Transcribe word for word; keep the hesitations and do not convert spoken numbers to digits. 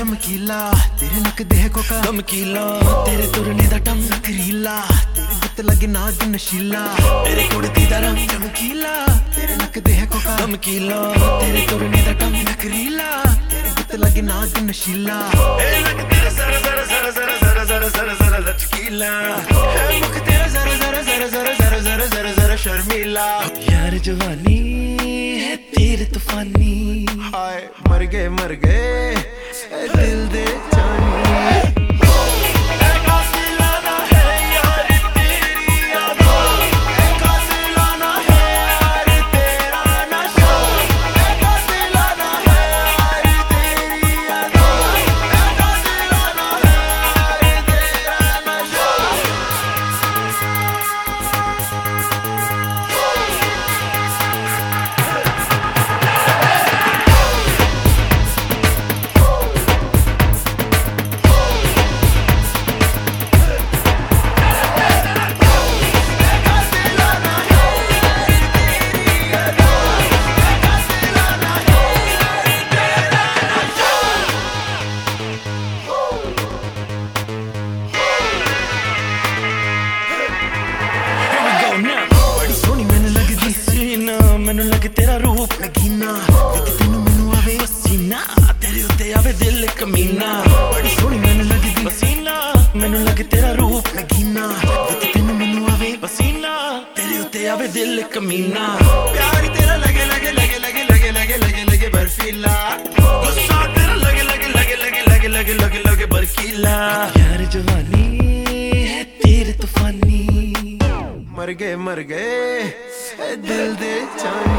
चमकीला तेरे नक देह को का धमकीला तेरे तुरने दा टम नखरीला तेरे गुत लगे नाज नशीला तेरे कुड़ती दा रंग चमकीला तेरे नक देह को का धमकीला तेरे तुरने दा टम नखरीला तेरे गुत लगे नाज नशीला ए लग तेरा जरा जरा जरा जरा जरा जरा जरा जरा लचकीला है मुख तेरा जरा जरा जरा जरा जरा जरा जरा जरा शर्मीला यार जवानी है तेरे तूफानी हाय मर गए मर गए दिल दे जानी मैनू लगे तेरा रूप नगीना विच तेनू मैनू आवे पसीना तेरे उत्ते आवे दिल कमीना बड़ी सोहनी मैनू लगदी पसीना मैनू लगे तेरा रूप नगीना विच तेनू मैनू आवे पसीना तेरे उत्ते आवे दिल कमीना प्यार तेरा लगे लगे लगे लगे लगे लगे लगे लगे बर्फीला गुस्सा तेरा लगे लगे लगे लगे लगे लगे लगे लगे बर्फीला यार जवानी है तेरे तूफानी मर गए मर गए दिल दे जानी